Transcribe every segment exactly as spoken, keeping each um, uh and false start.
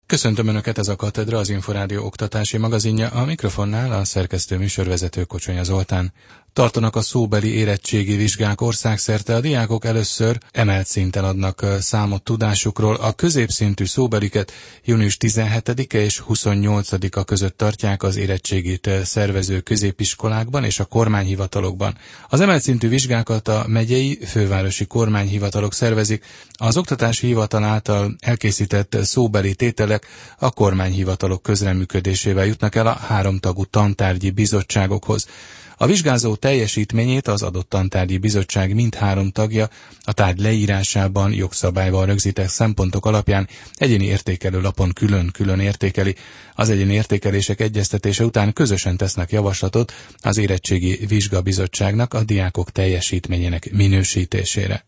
Köszöntöm Önöket, ez a Katedra, az Inforádió oktatási magazinja, a mikrofonnál a szerkesztő műsorvezető Kocsonya Zoltán. Tartanak a szóbeli érettségi vizsgák országszerte, a diákok először emelt szinten adnak számot tudásukról. A középszintű szóbeliket június tizenhetedike és huszonnyolcadika között tartják az érettségit szervező középiskolákban és a kormányhivatalokban. Az emelt szintű vizsgákat a megyei, fővárosi kormányhivatalok szervezik. Az oktatási hivatal által elkészített szóbeli tételek a kormányhivatalok közreműködésével jutnak el a háromtagú tantárgyi bizottságokhoz. A vizsgázó teljesítményét az adott tantárgyi bizottság mindhárom tagja a tárgy leírásában jogszabályban rögzített szempontok alapján egyéni értékelő lapon külön-külön értékeli. Az egyéni értékelések egyeztetése után közösen tesznek javaslatot az érettségi vizsgabizottságnak a diákok teljesítményének minősítésére.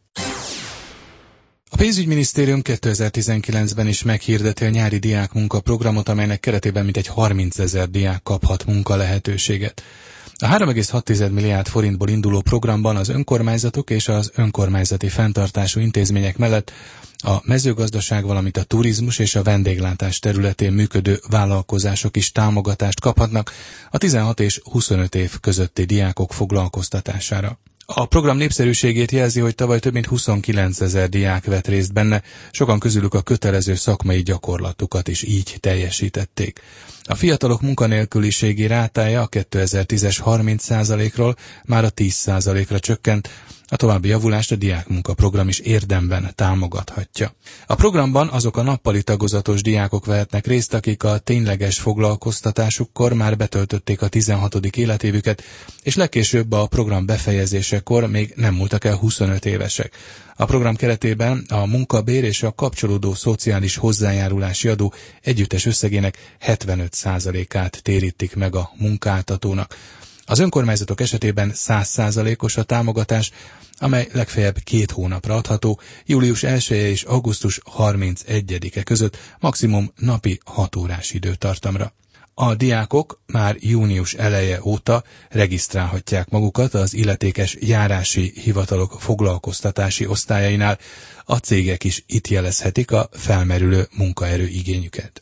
A pénzügyminisztérium kétezer-tizenkilencben is meghirdeti a nyári diákmunkaprogramot, amelynek keretében mintegy harmincezer diák kaphat munkalehetőséget. A három egész hat milliárd forintból induló programban az önkormányzatok és az önkormányzati fenntartású intézmények mellett a mezőgazdaság, valamint a turizmus és a vendéglátás területén működő vállalkozások is támogatást kaphatnak a tizenhat és huszonöt év közötti diákok foglalkoztatására. A program népszerűségét jelzi, hogy tavaly több mint huszonkilencezer diák vett részt benne, sokan közülük a kötelező szakmai gyakorlatukat is így teljesítették. A fiatalok munkanélküliségi rátája a kétezer-tízes harminc százalékról már a tíz százalékra csökkent, a további javulást a diákmunkaprogram is érdemben támogathatja. A programban azok a nappali tagozatos diákok vehetnek részt, akik a tényleges foglalkoztatásukkor már betöltötték a tizenhatodik életévüket, és legkésőbb a program befejezésekor még nem múltak el huszonöt évesek. A program keretében a munkabér és a kapcsolódó szociális hozzájárulási adó együttes összegének hetvenöt százalékát térítik meg a munkáltatónak. Az önkormányzatok esetében száz százalékos a támogatás, amely legfeljebb két hónapra adható, július elseje és augusztus harmincegyedike között, maximum napi hat órás időtartamra. A diákok már június eleje óta regisztrálhatják magukat az illetékes járási hivatalok foglalkoztatási osztályainál, a cégek is itt jelezhetik a felmerülő munkaerő igényüket.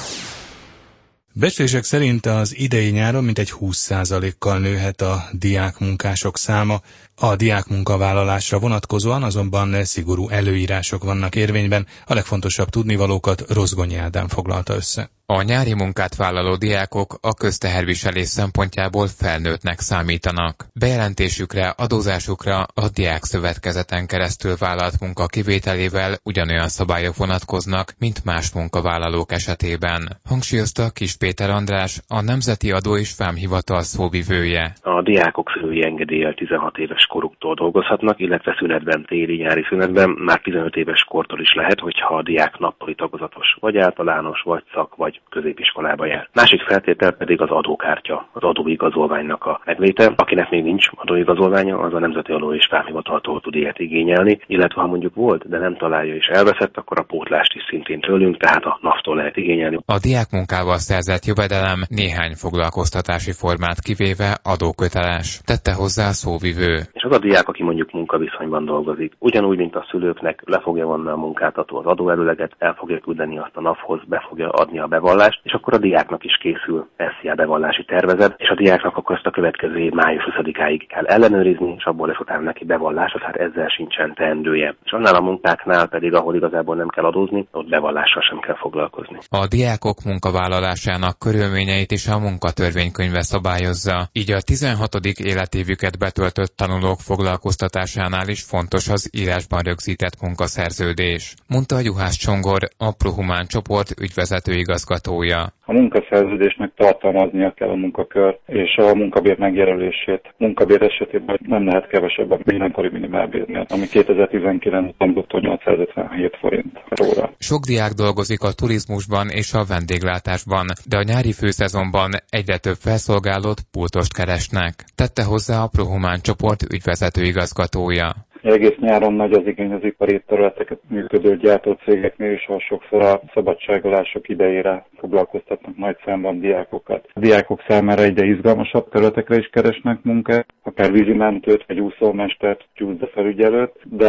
Becslések szerint az idei nyáron mintegy húsz százalékkal nőhet a diákmunkások száma. A diákmunkavállalásra vonatkozóan azonban szigorú előírások vannak érvényben, a legfontosabb tudnivalókat Rozgonyi Ádám foglalta össze. A nyári munkát vállaló diákok a közteherviselés szempontjából felnőttnek számítanak. Bejelentésükre, adózásukra a diákszövetkezeten keresztül vállalt munka kivételével ugyanolyan szabályok vonatkoznak, mint más munkavállalók esetében. Hangsúlyozta Kis Péter András, a Nemzeti Adó és Vámhivatal szóvivője. A diákok szülői engedéllyel tizenhat éves koruktól dolgozhatnak, illetve szünetben, téli-nyári szünetben már tizenöt éves kortól is lehet, hogyha a diák nappali tagozatos, vagy általános, vagy szak, vagy középiskolába jár. Másik feltétel pedig az adókártya, az adóigazolványnak a megléte. Akinek még nincs adóigazolványa, az a Nemzeti Adó és Vámhivataltól tud ilyet igényelni, illetve ha mondjuk volt, de nem találja és elveszett, akkor a pótlást is szintén tőlünk, tehát a NAV-tól lehet igényelni. A diákmunkával szerzett jövedelem néhány foglalkoztatási formát kivéve adóköteles, tette hozzá a szóvivő. És az a diák, aki mondjuk munkaviszonyban dolgozik, ugyanúgy, mint a szülőknek, le fogja vonni a munkáltató az adóelőleget, el fogja küldeni azt a NAV-hoz, be fogja adni a bevallást, és akkor a diáknak is készül es zé á bevallási tervezet, és a diáknak akkor azt a következő év május huszadikáig kell ellenőrizni, és abból lesz utána neki bevallása, tehát ezzel sincsen teendője. És annál a munkáknál pedig, ahol igazából nem kell adózni, ott bevallással sem kell foglalkozni. A diákok munkavállalásának körülményeit is a munkatörvénykönyve szabályozza, így a tizenhatodik életévüket betöltött tanulók foglalkoztatásánál is fontos az írásban rögzített munkaszerződés, mondta Juhász Csongor, a Prohumán csoport ügyvezető igazgatója. A munkaszerződésnek tartalmaznia kell a munkakör és a munkabér megjelölését. Munkabér esetében nem lehet kevesebb a mindenkori minimálbérnél, ami kétezer-tizenkilencben bruttó nyolcszázötvenhét forint óra. Sok diák dolgozik a turizmusban és a vendéglátásban, de a nyári főszezonban egyre több felszolgálót pultost keresnek, tette hozzá a Prohumán csoport ügyvezető igazgatója. Egész nyáron nagy az igény az ipari területeket működő gyártócégeknél is, ahol sokszor a szabadságolások idejére foglalkoztatnak nagy számban diákokat. A diákok számára egyre izgalmasabb területekre is keresnek munkát, akár vízimentőt, vagy úszómestert, gyújtfelügyelőt, de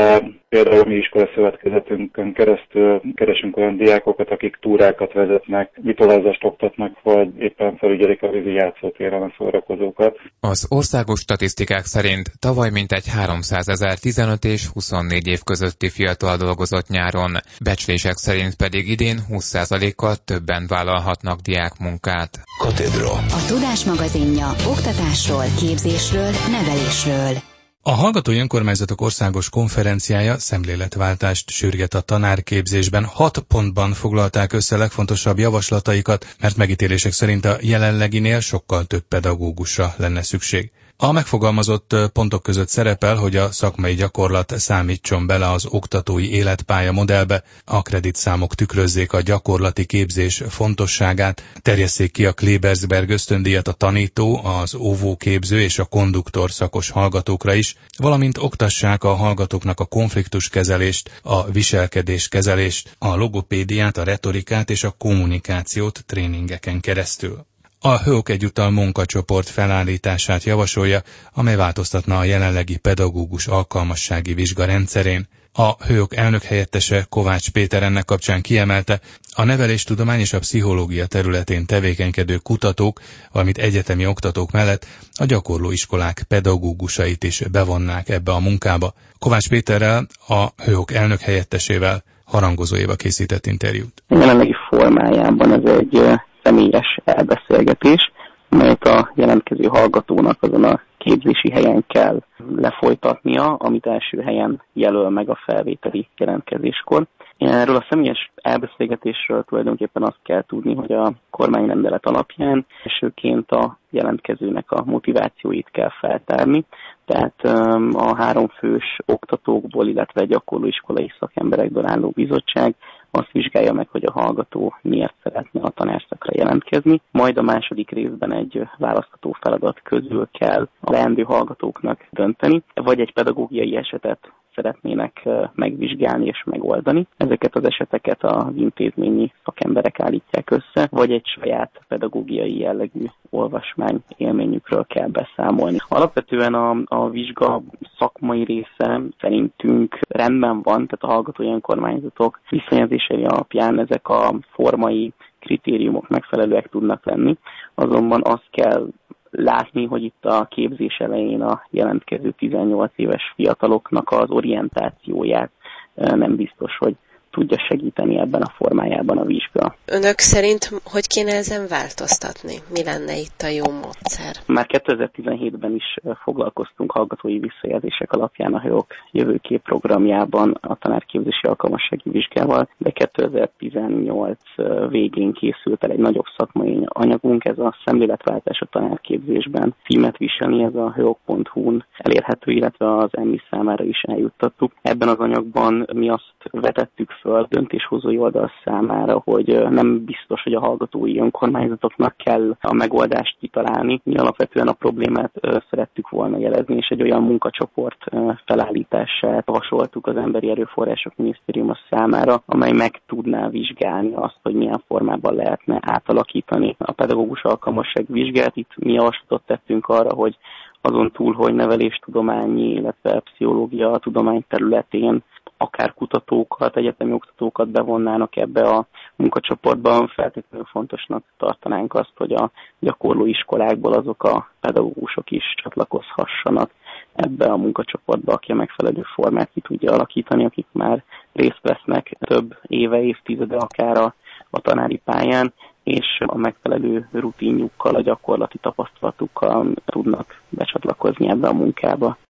Például mi iskolaszövetkezetünkön keresztül keresünk olyan diákokat, akik túrákat vezetnek, vitolázást oktatnak, vagy éppen felügyelik a vízi játszótéren a szórakozókat. Az országos statisztikák szerint tavaly mintegy háromszázezer tizenöt és huszonnégy év közötti fiatal dolgozott nyáron, becslések szerint pedig idén húsz százalékkal többen vállalhatnak diákmunkát. Katedra. A Tudás magazinja oktatásról, képzésről, nevelésről. A Hallgatói Önkormányzatok Országos Konferenciája szemléletváltást sürget a tanárképzésben. Hat pontban foglalták össze legfontosabb javaslataikat, mert megítélések szerint a jelenleginél sokkal több pedagógusra lenne szükség. A megfogalmazott pontok között szerepel, hogy a szakmai gyakorlat számítson bele az oktatói életpálya modellbe, a kreditszámok tükrözzék a gyakorlati képzés fontosságát, terjesszék ki a Klebersberg ösztöndíjat a tanító, az óvóképző és a konduktor szakos hallgatókra is, valamint oktassák a hallgatóknak a konfliktuskezelést, a viselkedéskezelést, a logopédiát, a retorikát és a kommunikációt tréningeken keresztül. A há e o ká egyúttal munkacsoport felállítását javasolja, amely változtatna a jelenlegi pedagógus alkalmassági vizsga rendszerén. A há e o ká elnök helyettese Kovács Péter ennek kapcsán kiemelte, a neveléstudomány és a pszichológia területén tevékenykedő kutatók, valamint egyetemi oktatók mellett a gyakorló iskolák pedagógusait is bevonnák ebbe a munkába. Kovács Péterrel, a há e o ká elnök helyettesével Harangozó Éva készített interjút. A jelenlegi formájában ez egy személyes elbeszélgetés, amelyet a jelentkező hallgatónak azon a képzési helyen kell lefolytatnia, amit első helyen jelöl meg a felvételi jelentkezéskor. Erről a személyes elbeszélgetésről tulajdonképpen azt kell tudni, hogy a kormányrendelet alapján elsőként a jelentkezőnek a motivációit kell feltárni, tehát a három fős oktatókból, illetve gyakorlóiskolai szakemberekből álló bizottság azt vizsgálja meg, hogy a hallgató miért szeretne a tanárszakra jelentkezni, majd a második részben egy választható feladat közül kell a leendő hallgatóknak dönteni, vagy egy pedagógiai esetet szeretnének megvizsgálni és megoldani. Ezeket az eseteket az intézményi szakemberek állítják össze, vagy egy saját pedagógiai jellegű olvasmány élményükről kell beszámolni. Alapvetően a, a vizsga szakmai része szerintünk rendben van, tehát a hallgatói önkormányzatok visszajelzései alapján ezek a formai kritériumok megfelelőek tudnak lenni, azonban azt kell látni, hogy itt a képzés elején a jelentkező tizennyolc éves fiataloknak az orientációját nem biztos, hogy tudja segíteni ebben a formájában a vizsga. Önök szerint hogy kéne ezen változtatni? Mi lenne itt a jó módszer? Már kétezer-tizenhétben is foglalkoztunk hallgatói visszajelzések alapján a há e o ká jövőkép programjában a tanárképzési alkalmassági vizsgával, de kétezer-tizennyolc végén készült el egy nagyobb szakmai anyagunk, ez a szemléletváltás a tanárképzésben címet viseli, ez a há e o ká pont hu-n elérhető, illetve az em i számára is eljuttattuk. Ebben az anyagban mi azt vetettük föl a döntéshozói oldal számára, hogy nem biztos, hogy a hallgatói önkormányzatoknak kell a megoldást kitalálni. Mi alapvetően a problémát szerettük volna jelezni, és egy olyan munkacsoport felállítását javasoltuk az Emberi Erőforrások Minisztériuma számára, amely meg tudná vizsgálni azt, hogy milyen formában lehetne átalakítani a pedagógus alkalmasság vizsgát. Itt mi javaslatot tettünk arra, hogy azon túl, hogy neveléstudományi, illetve pszichológia tudomány területén akár kutatókat, egyetemi oktatókat bevonnának ebbe a munkacsoportban, feltétlenül fontosnak tartanánk azt, hogy a gyakorló iskolákból azok a pedagógusok is csatlakozhassanak ebbe a munkacsoportba, aki a megfelelő formát ki tudja alakítani, akik már részt vesznek több éve, évtizede akár a, a tanári pályán, és a megfelelő rutinjukkal, a gyakorlati tapasztalatukkal tudnak becsatlakozni ebbe a munkába.